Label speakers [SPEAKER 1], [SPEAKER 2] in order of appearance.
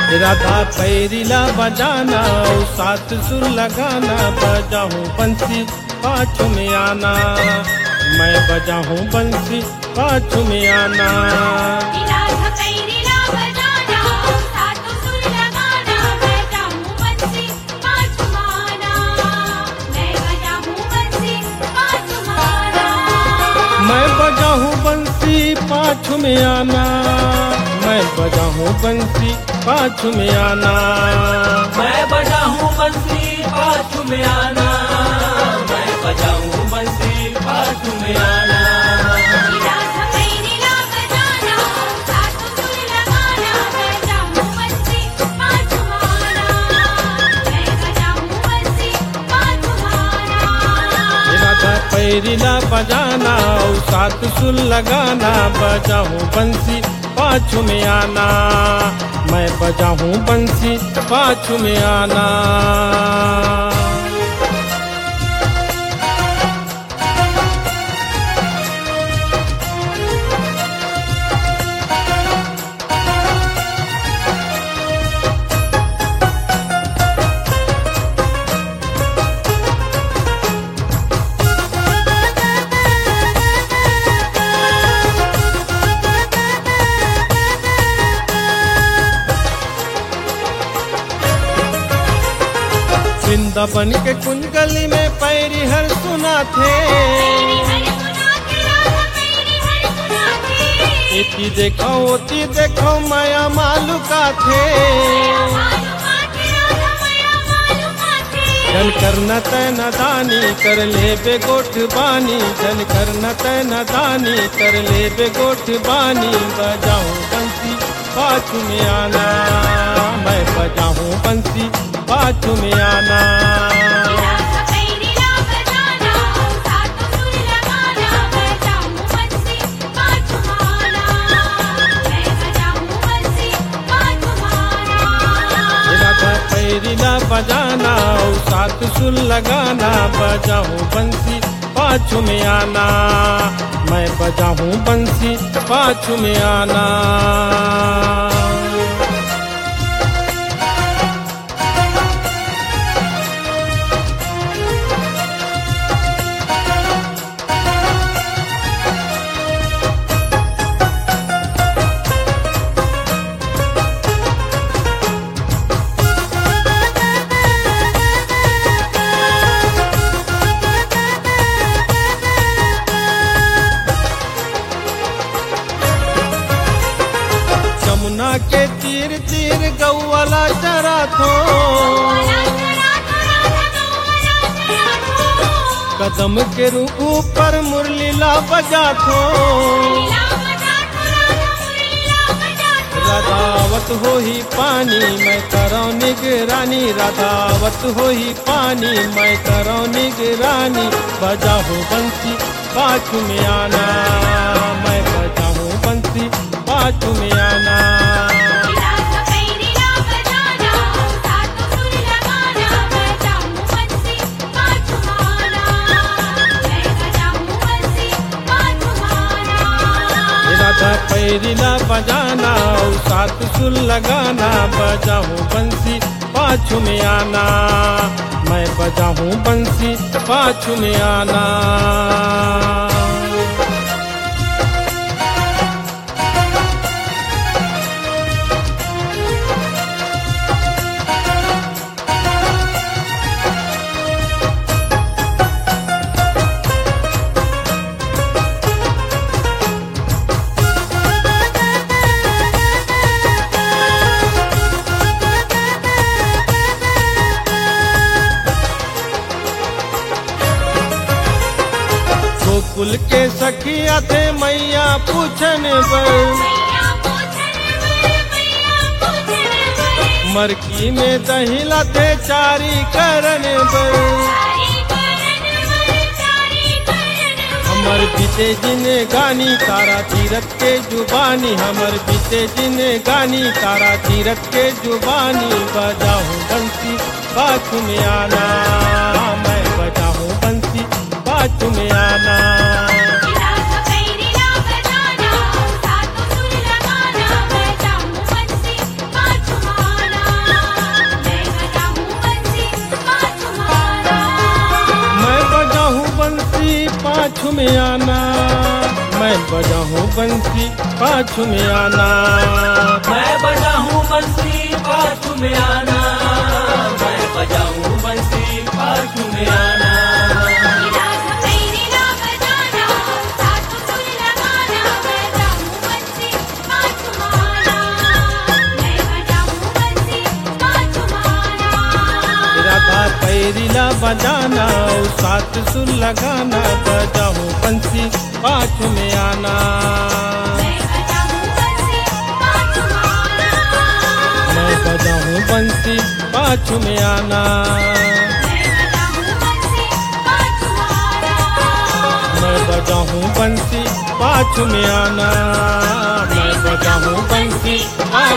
[SPEAKER 1] राधा पैरिला बजाना और सात सुर लगाना, बजाऊं बंसी पाछू में आना, मैं बजाऊं बंसी पाछू में आना।
[SPEAKER 2] राधा पैरिला बजाना और सात सुर लगाना, बजाऊं बंसी पाछू आना, मैं बजाऊं बंसी पाछू आना।
[SPEAKER 1] मैं बजाऊं बंसी पाछू में आना, मैं बजाऊं बंसी पाछू में आना,
[SPEAKER 3] मैं बजाऊं बंसी पाछू में आना, मैं बजाऊं बंसी पाछू में आना।
[SPEAKER 2] राधा पैरिला बजाना और सात सुर लगाना, बजाऊं बंसी पाछू आना, मैं बजाऊं बंसी पाछू आना।
[SPEAKER 1] राधा पैरिला बजाना और सात सुर लगाना, बजाऊं बंसी पाछू में आना, मैं बजाऊं बंसी पाछू में आना। वृंदावन के कुंज गली में पैरी हर सुना थे, एती देखो ओती देखो माया मालू का थे। जन करना तैना दानी कर ले बेगोठ बानी, जन करना तैना दानी कर ले बेगोठ बानी, बजाऊं बंसी पाछू में आना, मैं बजाऊं बंसी पाछू में आना।
[SPEAKER 2] राधा पैरिला बजाना और सात सुर लगाना, बजाऊं बंसी पाछू आना, मैं बजाऊं बंसी पाछू आना।
[SPEAKER 1] राधा पैरिला बजाना और सात सुर लगाना, बजाऊं बंसी पाछू में आना, मैं बजाऊं बंसी पाछू में आना। यमुना के तीर तीर गौवाला चरा थो, कदम के ऊपर मुरलीला बजा थो। राधावत हो ही पानी मैं करो निगरानी, राधावत हो ही पानी मैं करो निगरानी, बजाओ बंसी पाछू में आना, मैं बजाऊं बंसी पाछू में आना।
[SPEAKER 2] राधा पैरिला बजाना और सात सुर लगाना, बजाऊं बंसी पाछू आना, मैं बजाऊं बंसी पाछू आना।
[SPEAKER 1] राधा पैरिला बजाना और सात सुर लगाना, बजाऊं बंसी पाछू में आना, मैं बजाऊं बंसी पाछू में आना। गोकुल के सखिया थे मैया पूछन बर, मरकी में दहिला थे चारी करन बर। हमर बीते जिने गानी तारा तीरथ के जुबानी, हमर बीते जिने गानी तारा तीरथ के जुबानी, बजाऊं बंसी पाछू में आना, मैं बजाऊं बंसी पाछू में आना।
[SPEAKER 2] राधा पैरिला बजाना और सात सुर लगाना, बजाऊं बंसी पाछू आना।
[SPEAKER 1] पाछू में आना, मैं बजाऊं बंसी पाछू में आना।
[SPEAKER 3] मैं बजाऊं बंसी पाछू में आना, मैं बजाऊं बंसी पाछू में आना।
[SPEAKER 2] राधा पैरीला बजाना, साथ सुर लगाना, बजाऊं बंसी पाछू माना, मैं बजाऊं बंसी पाछू माना।
[SPEAKER 1] राधा पैरीला बजाना, सात सुर लगाना, बजाऊं बंसी पाछू में आना।
[SPEAKER 2] मैं बजाऊं बंसी पाछू माना,
[SPEAKER 1] मैं बजाऊं बंसी पाछू में आना।
[SPEAKER 2] मैं बजाऊं बंसी पाछू माना,
[SPEAKER 1] मैं बजाऊं बंसी पाछू में आना। मैं बजाऊं बंसी पाछू